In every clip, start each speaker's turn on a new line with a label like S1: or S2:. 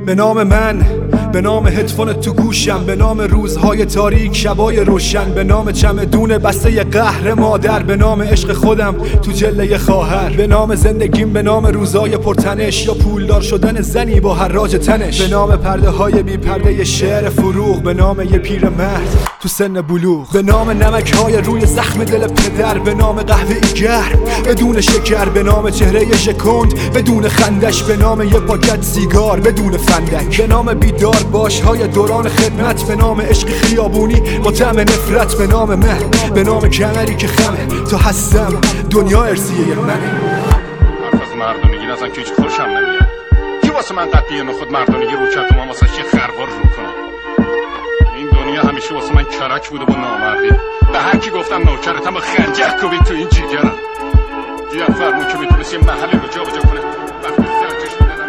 S1: به نام من، به نام هدفون تو گوشم، به نام روزهای تاریک، شبای روشن، به نام چمدون بسته قهر مادر، به نام عشق خودم تو جله خواهر، به نام زندگیم، به نام روزای پرتنش یا پولدار شدن زنی با حراج تنش، به نام پرده های بی پرده شعر فروغ، به نام یه پیرمرد تو سن بلوغ، به نام نمک های روی زخم دل پدر، به نام قهوه گرم بدون شکر، به نام چهره شکند بدون خندش، به نام یه پاکت سیگار بدون فندک، به نام بیدار باش های دوران خدمت، به نام عشق خیابونی با طعم نفرت، به نام من، به نام کمری که خمه تا هستم دنیا ارسیه منه.
S2: حرف از مردانگی نزن که هیچ خوشم نمیاد. کی واسه من قطعی نخود مردانگی رو کرد و من واسه چه خروار رو کنم؟ این دنیا همیشه واسه من کرک بوده با نامردی. به هر کی گفتم نوکرتم با خنجر کوبید تو این جیگرم. جیگر فرمون که میتونست یه محلی رو جا بجا کنه. وقتی زنجش میدادم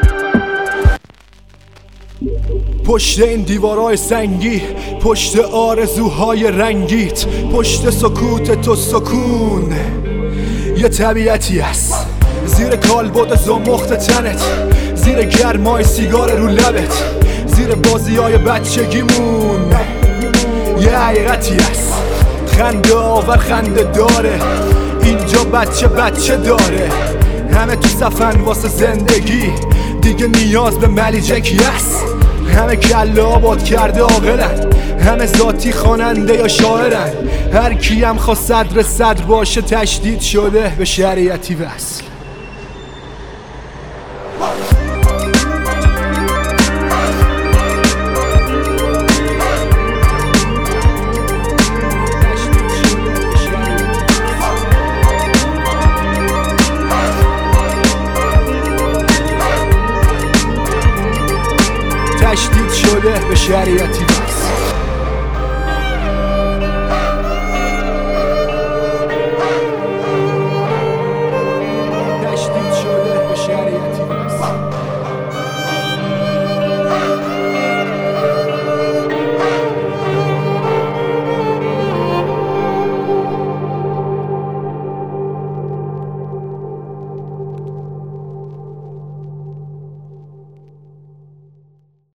S1: پشت این دیوارای سنگی، پشت آرزوهای رنگیت، پشت سکوت تو سکون یه طبیعتی است، زیر کالبد زمخت تنت، زیر گرمای سیگار رو لبت، زیر بازیای بچگیمون یه حقیقتی است، خنده آور خنده داره، اینجا بچه داره، همه تو صفن واسه زندگی، دیگه نیاز به ملیجکی است، همه کله آباد کرده عاقلن، همه ذاتی خواننده یا شاعرن، هر کیم خواست صدر باشه تشدید شده به شریعتی وصل.